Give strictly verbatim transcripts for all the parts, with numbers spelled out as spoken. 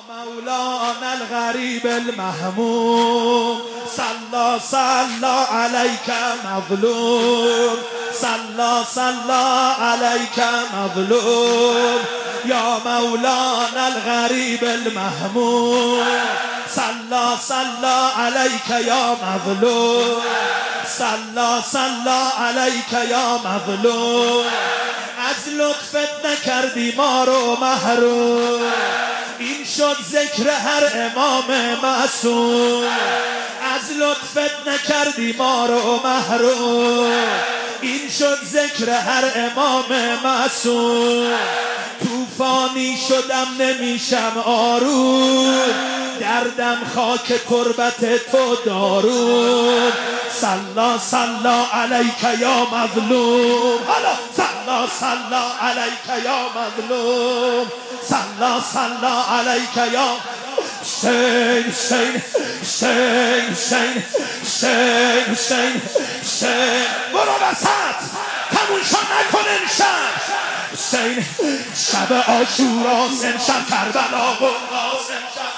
مولانا الغریب المهموم صلا صلا علیک مظلوم صلا صلا علیک مظلوم یا مولانا الغریب المهموم صلا صلا علیک یا مظلوم صلا صلا علیک یا مظلوم از لطفت نکردی ما رو محروم این شد ذکر هر امام معصوم از لطفت نکردی ما رو محروم این شد ذکر هر امام معصوم طوفانی شدم نمیشم آروم دردم خاک تربت تو داروم صلا صلا علیک یا مظلوم حالا صلا صلا علیک یا مظلوم صلا صلا علیک یا حسین حسین حسین حسین حسین حسین حسین برو وسط تموم شد نکن امشب حسین شب عاشورا امشب کربلا قرآن امشب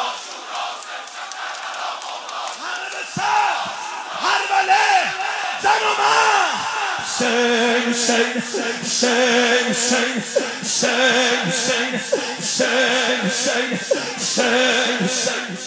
زن و من حسین حسین حسین حسین حسین حسین حسین حسین حسین حسین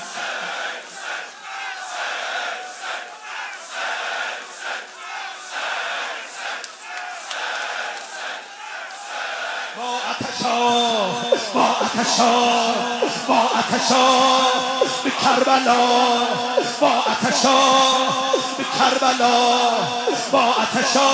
با عطشا با عطشا با عطشا به کربلا با عطشا به کربلا با عطشا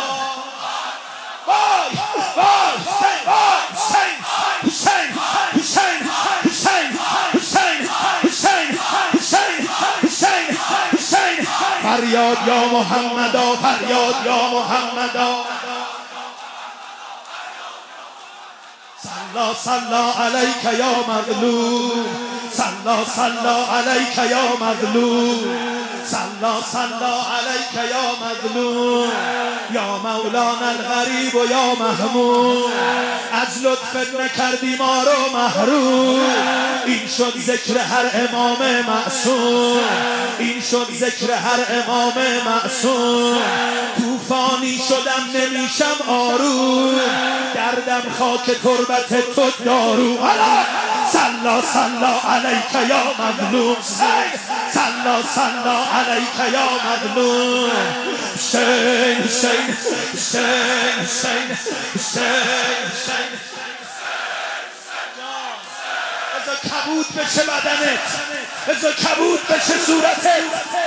وای وای حسین حسین حسین حسین حسین حسین حسین حسین حسین فریاد یا محمدا فریاد یا محمدا صلا صلا علیک یا مظلوم صلا صلا علیک یا مظلوم صلا صلا علیک یا مظلوم یا مولانا الغریب و یا محموم از لطفت نکردی ما رو محروم این شد ذکر هر امام معصوم این شد ذکر هر امام معصوم طوفانی شدم نمیشم آروم دردم خاک تربت تو دارو صلا صلا علیک یا مظلوم صلا صلا علیک یا مظلوم حسین حسین حسین حسین حسین بذار کبود بشه بدنت بذار کبود بشه صورتت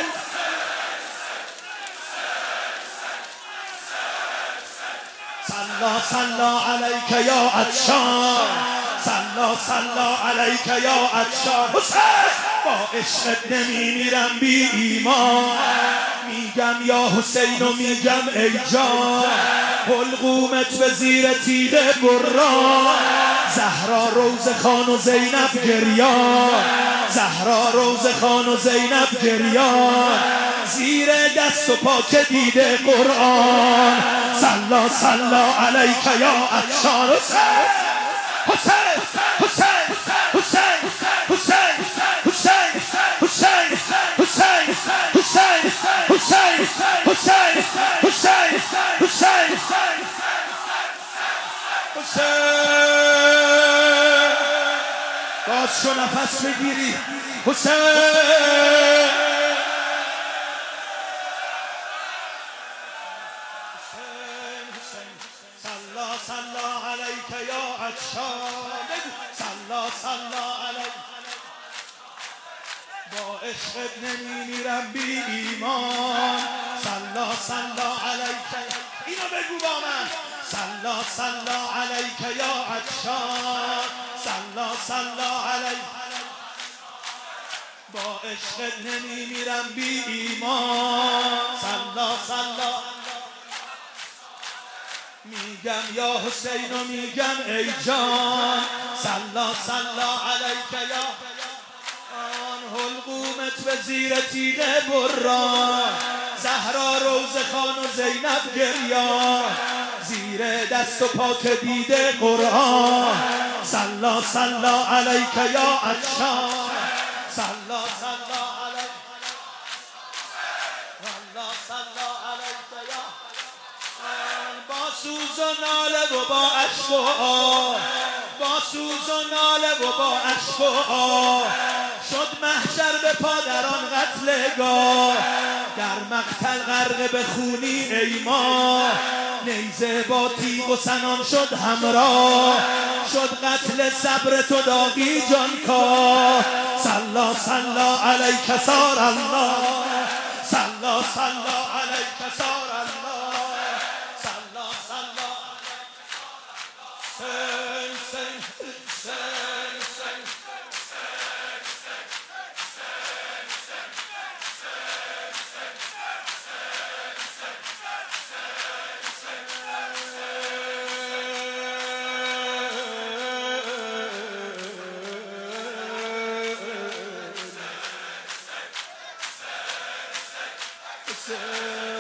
صلا صلا علیک یا عطشان صلا صلا علیک یا عطشان حسین با عشقت نمیمیرم بی ایمان میگم یا حسین و میگم ای جان حلقومت به زیر تیغ بران زهرا روز خان و زینب گریان زهرا روز خان و زینب گریان زیر دست و پا که دیده قرآن صلا صلا علیک یا عطشان حسین حسین حسین حسین حسین حسین حسین حسین حسین حسین حسین حسین حسین باز شو نفس بگیری حسین صلا صلا علیک یا عطشان صلا صلا علیک با عشقت نمیمیرم بی ایمان صلا صلا علیک اینو بگو با من صلا صلا علیک یا عطشان صلا صلا علیک با عشقت نمیمیرم بی ایمان صلا صلا میگم یا حسین و میگم ای جان صلا صلا علیک یا حلقومت به زیر تیغ بران، زهرا روزه خان و زینب گریان، زیر دست و پا که دیده قرآن. صلا صلا علیک یا عطشان، صلا صلا علیک، صلا صلا علیک یا با سوز و ناله و با عشق و آه، با سوز و ناله و با عشق و آه، شد محشر به پادران قتلگاه، در مقتل غرق به خونی ای ماه، نیزه با تیغ و سنان شد همراه، شد قتل صبر تو داغی جانکاه. صلا صلا علیک سار الله، صلا صلا علیک سار الله، صلا صلا سن سن سن سن Say